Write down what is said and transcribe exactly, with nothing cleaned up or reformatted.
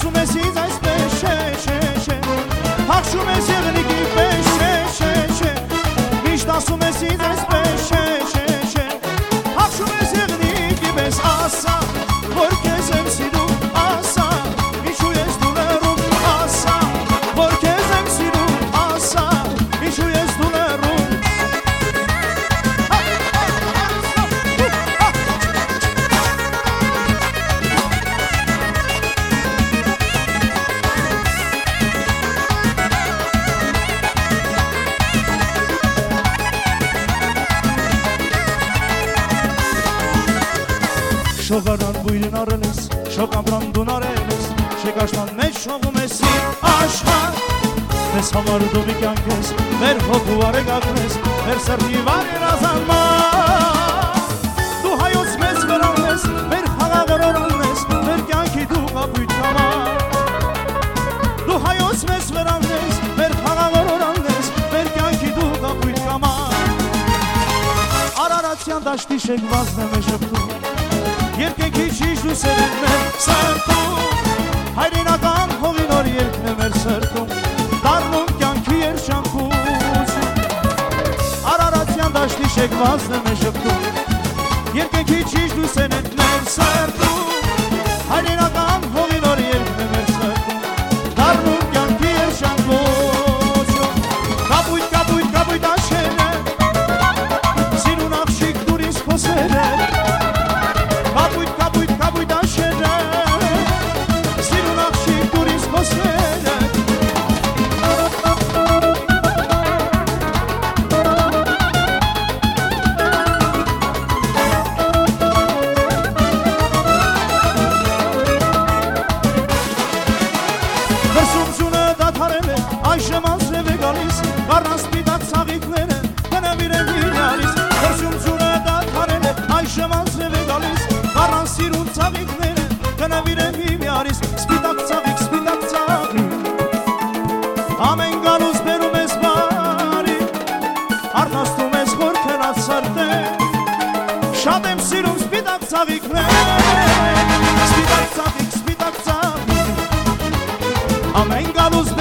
ասում ես ինձ այսպես չէ, չէ, չէ Հաղշում ես եղնիկի պես չէ, չէ, չէ Միշտ ասում ես ինձ այսպես չէ, չէ, չէ Հաղշում ես եղնիկի պես ասա Որ քեզ եմ սիրում ասա Ինչու ես դու լեռում ասա Որ քեզ եմ սիրում ասա Ինչու ես դու լեռում Շողարան բույրն արել ես, շոկ ամրան դուն արել ես Շեկաշման մեջ շողում ես իր աշխար Մեզ համար դու մի կյանք ես, մեր հոգու արեգակն ես Մեր սրտի վարեր ազանման Դու հայոց մեզ վրան ես, մեր խաղաղորորան ես Մեր կյանքի դու կապույտ կամար Դու հայոց մեզ վրան ես, մեր խաղաղորորան ես Մեր կյանքի դու կապույտ կամար Արարատյան դաշտի շեգվազն եմ է շպտում Երկենքի ճիշտ լույսեր են մեր սրտում Հայրենական հողի նոր երկն է մեր սրտում Դառնում կյանքի երջանկություն Արարատյան դաշտի շեգվազն եմ է շպտում Երկենքի ճիշտ լույսեր են մեր սրտում Հայրենական հողի նոր երկն է մեր սրտում Դառնում կյանքի երջանկություն Կապույտ, կապույտ, կապույտ աշեր է Սիրուն աղջիկ դուր ինձ խոսեր է Կապույտ, կապույտ, կապույտ աշեր է Սիրուն աղջիկ դուր ինձ խոսեր է Հրսումցունը դադարել է, այժմ անձև է գալիս Կարնան սպիտակ ծաղիկները, կնավիր եմ իրարիս Հրսումցունը դադարել է, այժմ անձև է գալիս Կարան սիրուն ծաղիկները, կնավիր եմ իրարիս Սպիտակ ծաղիկ, սպիտակ ծաղիկ Ամեն գալուս բերում ես բարի Արնաստում ես որ կնած սրտե Շատ եմ սիրում սպիտակ ծաղիկներ Սպիտակ ծաղիկ, սպիտակ ծաղիկ Ամեն գալուս